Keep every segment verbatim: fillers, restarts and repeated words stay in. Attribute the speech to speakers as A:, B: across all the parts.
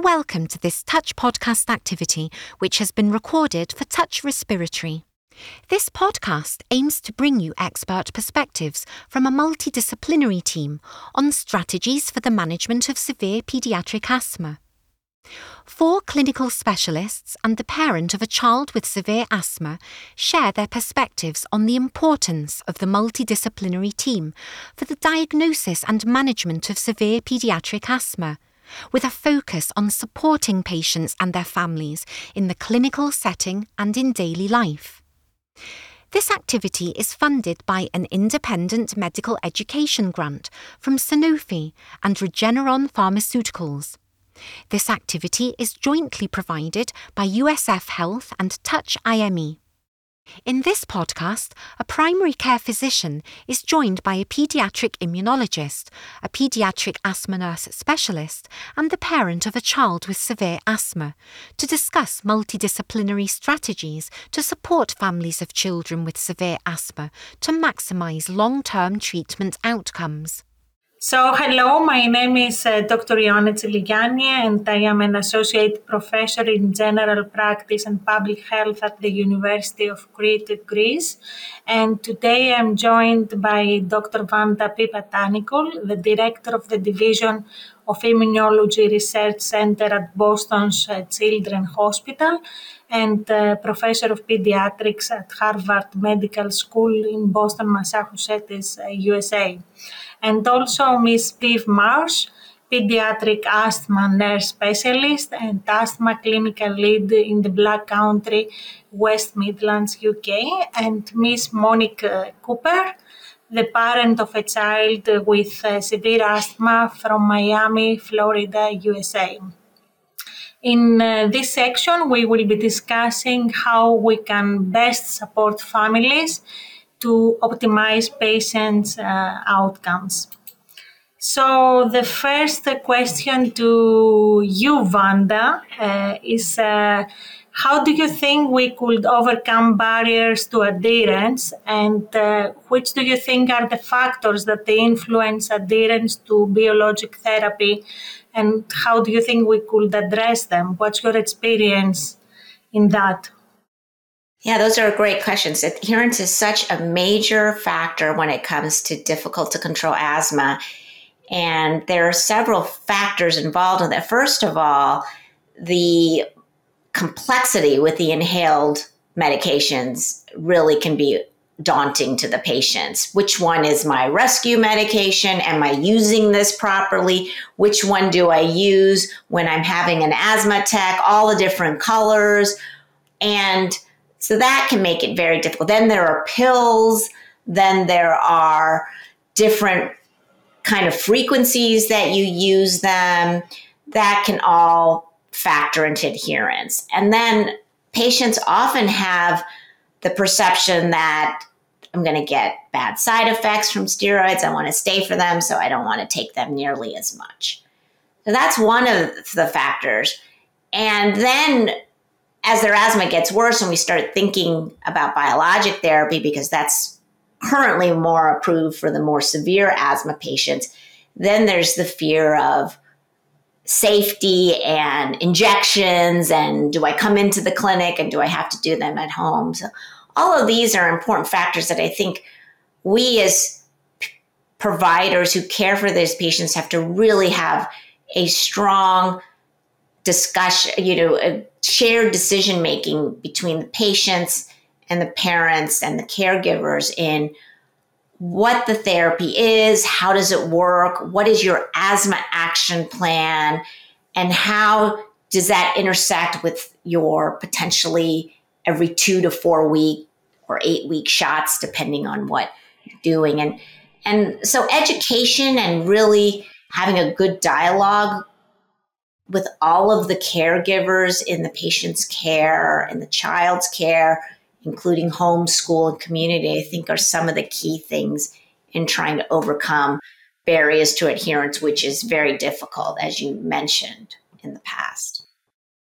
A: Welcome to this Touch podcast activity, which has been recorded for Touch Respiratory. This podcast aims to bring you expert perspectives from a multidisciplinary team on strategies for the management of severe paediatric asthma. Four clinical specialists and the parent of a child with severe asthma share their perspectives on the importance of the multidisciplinary team for the diagnosis and management of severe paediatric asthma, with a focus on supporting patients and their families in the clinical setting and in daily life. This activity is funded by an independent medical education grant from Sanofi and Regeneron Pharmaceuticals. This activity is jointly provided by U S F Health and Touch I M E. In this podcast, a primary care physician is joined by a paediatric immunologist, a paediatric asthma nurse specialist, and the parent of a child with severe asthma to discuss multidisciplinary strategies to support families of children with severe asthma to maximise long-term treatment outcomes.
B: So, hello, my name is uh, Doctor Ioana Tsiligianni, and I am an Associate Professor in General Practice and Public Health at the University of Crete, Greece. And today I'm joined by Doctor Vanda Pipatanikol, the Director of the Division of Immunology Research Center at Boston's uh, Children's Hospital and uh, Professor of Pediatrics at Harvard Medical School in Boston, Massachusetts, uh, U S A. And also Miz Viv Marsh, Pediatric Asthma Nurse Specialist and Asthma Clinical Lead in the Black Country, West Midlands, U K, and Miz Monica Cooper, the parent of a child with uh, severe asthma from Miami, Florida, U S A. In uh, this section, we will be discussing how we can best support families to optimize patients' uh, outcomes. So the first question to you, Vanda, uh, is uh, how do you think we could overcome barriers to adherence, and uh, which do you think are the factors that they influence adherence to biologic therapy, and how do you think we could address them? What's your experience in that?
C: Yeah, those are great questions. Adherence is such a major factor when it comes to difficult to control asthma. And there are several factors involved in that. First of all, the complexity with the inhaled medications really can be daunting to the patients. Which one is my rescue medication? Am I using this properly? Which one do I use when I'm having an asthma attack? All the different colors. And so that can make it very difficult. Then there are pills. Then there are different kind of frequencies that you use them. That can all factor into adherence. And then patients often have the perception that I'm going to get bad side effects from steroids. I want to stay for them, so I don't want to take them nearly as much. So that's one of the factors. And then as their asthma gets worse and we start thinking about biologic therapy, because that's currently more approved for the more severe asthma patients, then there's the fear of safety and injections, and do I come into the clinic and do I have to do them at home? So all of these are important factors that I think we as p- providers who care for these patients have to really have a strong discussion, you know, a shared decision-making between the patients and the parents and the caregivers in what the therapy is, how does it work, what is your asthma action plan, and how does that intersect with your potentially every two to four week or eight week shots, depending on what you're doing. And, and so education and really having a good dialogue with all of the caregivers in the patient's care and the child's care, including home, school, and community, I think are some of the key things in trying to overcome barriers to adherence, which is very difficult, as you mentioned in the past.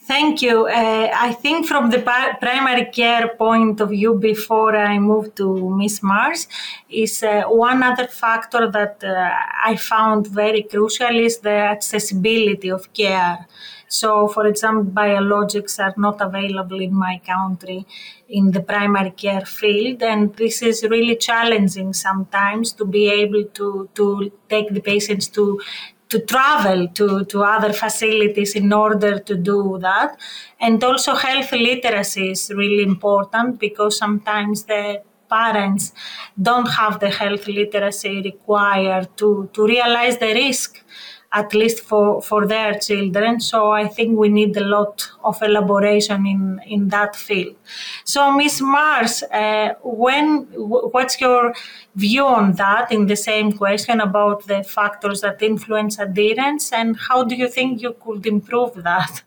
B: Thank you. Uh, I think from the pa- primary care point of view, before I move to Miss Mars, is uh, one other factor that uh, I found very crucial is the accessibility of care. So, for example, biologics are not available in my country in the primary care field, and this is really challenging sometimes to be able to, to take the patients to to travel to, to other facilities in order to do that. And also health literacy is really important because sometimes the parents don't have the health literacy required to, to realize the risk, at least for, for their children. So I think we need a lot of elaboration in, in that field. So Miz Mars, uh, when what's your view on that in the same question about the factors that influence adherence, and how do you think you could improve that?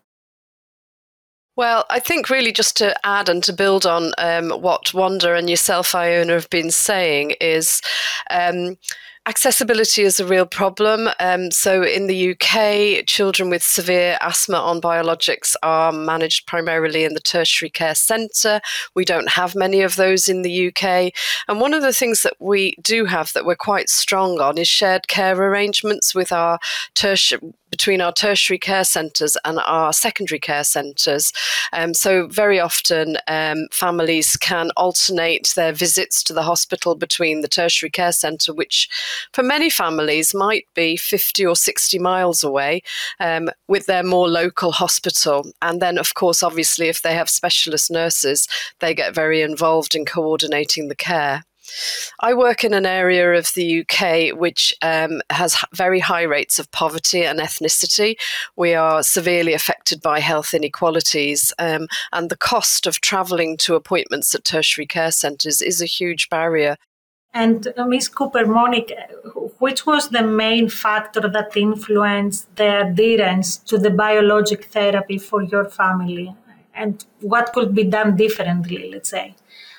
D: Well, I think really just to add and to build on um, what Wanda and yourself, Iona, have been saying is um, accessibility is a real problem. Um, so in the U K, children with severe asthma on biologics are managed primarily in the tertiary care centre. We don't have many of those in the U K. And one of the things that we do have that we're quite strong on is shared care arrangements with our tertiary between our tertiary care centres and our secondary care centres. Um, so very often um, families can alternate their visits to the hospital between the tertiary care centre, which for many families might be fifty or sixty miles away, um, with their more local hospital. And then, of course, obviously, if they have specialist nurses, they get very involved in coordinating the care. I work in an area of the U K which um, has very high rates of poverty and ethnicity. We are severely affected by health inequalities, um, and the cost of travelling to appointments at tertiary care centres is a huge barrier.
B: And uh, Miz Cooper, Monique, which was the main factor that influenced the adherence to the biologic therapy for your family? And what could be done differently, let's say?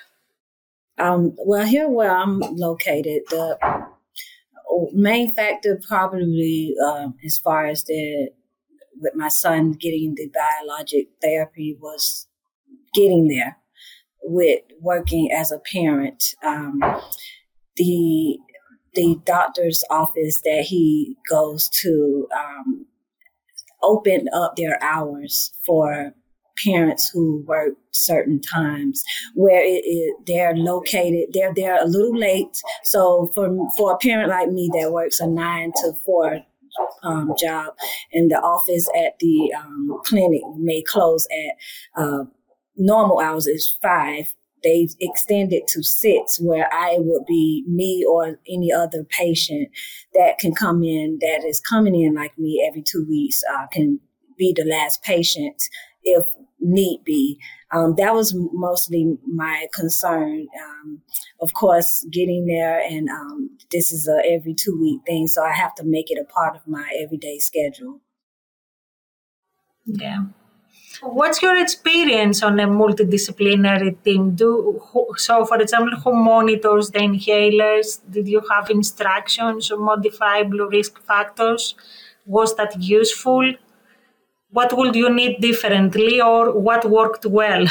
E: Um, well, here where I'm located, the main factor probably uh, as far as the with my son getting the biologic therapy was getting there with working as a parent. Um, the the doctor's office that he goes to um, opened up their hours for parents who work certain times where it, it, they're located, they're there a little late. So for for a parent like me that works a nine to four um, job, and the office at the um, clinic may close at uh, normal hours is five. They extend it to six, where I would be me or any other patient that can come in, that is coming in like me every two weeks, uh, can be the last patient if need be. Um, that was mostly my concern. Um, of course, getting there, and um, this is a every two week thing, so I have to make it a part of my everyday schedule.
B: Yeah. What's your experience on a multidisciplinary team? Do so, for example, who monitors the inhalers? Did you have instructions or modifiable risk factors? Was that useful? What would you need differently, or what worked well?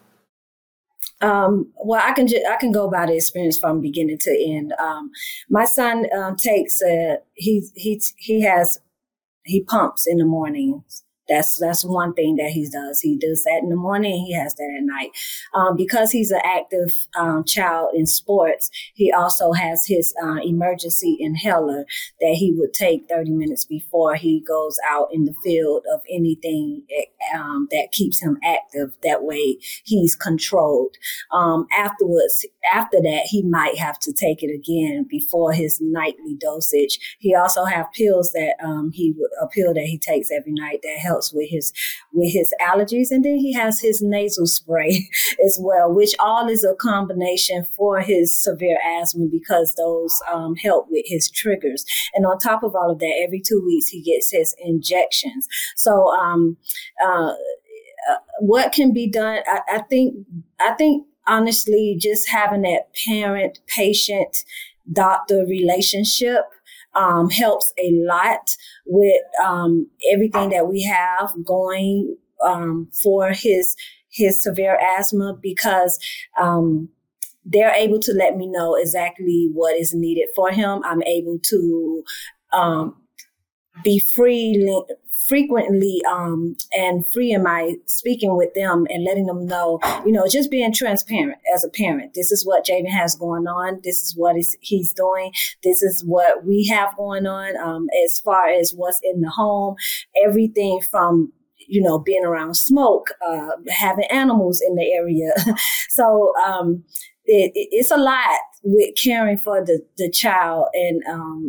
E: Um, well, I can ju- I can go by the experience from beginning to end. Um, my son um, takes a, he he he has he pumps in the mornings. That's that's one thing that he does. He does that in the morning. He has that at night. Um, because he's an active um, child in sports, he also has his uh, emergency inhaler that he would take thirty minutes before he goes out in the field of anything um, that keeps him active. That way he's controlled. Um, afterwards, after that, he might have to take it again before his nightly dosage. He also have pills that um, he a pill that he takes every night that helps with his with his allergies, and then he has his nasal spray as well, which all is a combination for his severe asthma because those um, help with his triggers. And on top of all of that, every two weeks he gets his injections. So um, uh, uh, what can be done? I, I think I think honestly, just having that parent-patient doctor relationship Um, helps a lot with um, everything that we have going um, for his his severe asthma because um, they're able to let me know exactly what is needed for him. I'm able to um, be free, frequently um, and free in my speaking with them and letting them know, you know, just being transparent as a parent. This is what Javen has going on. This is what is, he's doing. This is what we have going on um, as far as what's in the home, everything from you know, being around smoke, uh, having animals in the area. so um, it, it, it's a lot with caring for the, the child and um,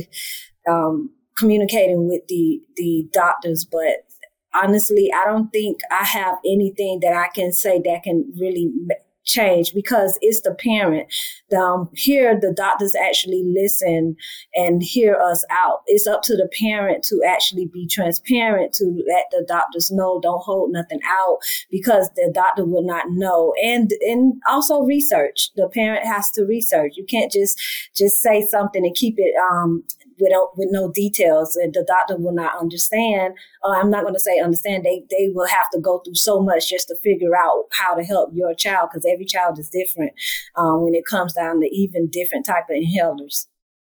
E: um, communicating with the, the doctors. But honestly, I don't think I have anything that I can say that can really change because it's the parent. Um, here, the doctors actually listen and hear us out. It's up to the parent to actually be transparent, to let the doctors know, don't hold nothing out because the doctor will not know. And and also research. The parent has to research. You can't just just say something and keep it um without with no details, and the doctor will not understand. Uh, I'm not going to say understand. They they will have to go through so much just to figure out how to help your child because every child is different um, when it comes down to even different type of inhalers.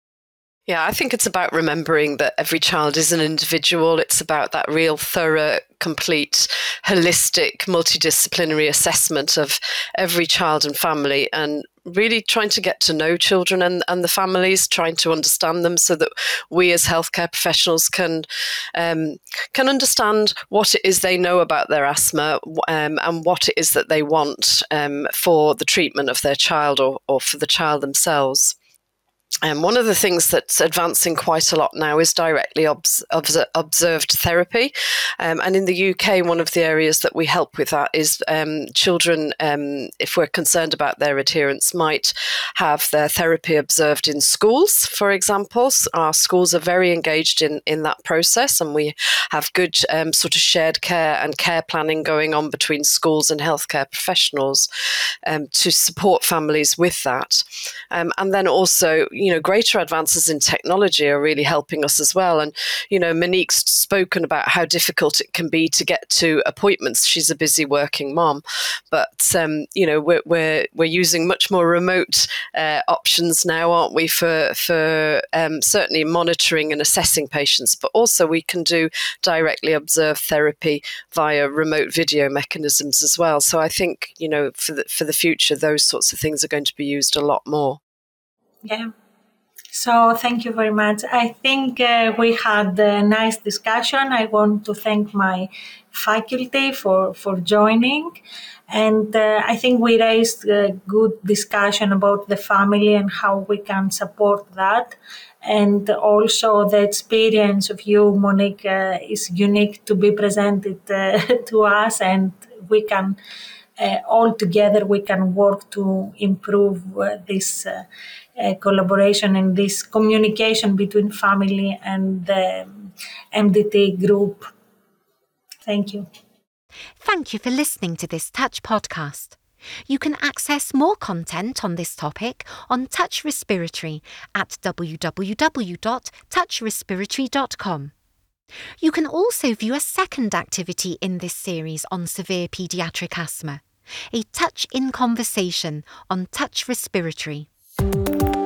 D: Yeah, I think it's about remembering that every child is an individual. It's about that real thorough, complete, holistic, multidisciplinary assessment of every child and family and really trying to get to know children and, and the families, trying to understand them so that we as healthcare professionals can um, can understand what it is they know about their asthma um, and what it is that they want um, for the treatment of their child or, or for the child themselves. And um, one of the things that's advancing quite a lot now is directly obs- obs- observed therapy. Um, and in the U K, one of the areas that we help with that is um, children, um, if we're concerned about their adherence, might have their therapy observed in schools, for example. Our schools are very engaged in, in that process, and we have good um, sort of shared care and care planning going on between schools and healthcare professionals um, to support families with that. Um, and then also, you know, greater advances in technology are really helping us as well. And, you know, Monique's spoken about how difficult it can be to get to appointments. She's a busy working mom, but, um, you know, we're, we're, we're using much more remote uh, options now, aren't we, for, for um, certainly monitoring and assessing patients, but also we can do directly observed therapy via remote video mechanisms as well. So I think, you know, for the, for the future, those sorts of things are going to be used a lot more.
B: Yeah. So thank you very much. I think uh, we had a nice discussion. I want to thank my faculty for, for joining. And uh, I think we raised a good discussion about the family and how we can support that. And also the experience of you, Monique, uh, is unique to be presented uh, to us, and we can uh, all together we can work to improve uh, this uh, uh, collaboration and this communication between family and the M D T group. Thank you.
A: Thank you for listening to this Touch podcast. You can access more content on this topic on Touch Respiratory at w w w dot touch respiratory dot com. You can also view a second activity in this series on severe paediatric asthma, a Touch in Conversation on Touch Respiratory.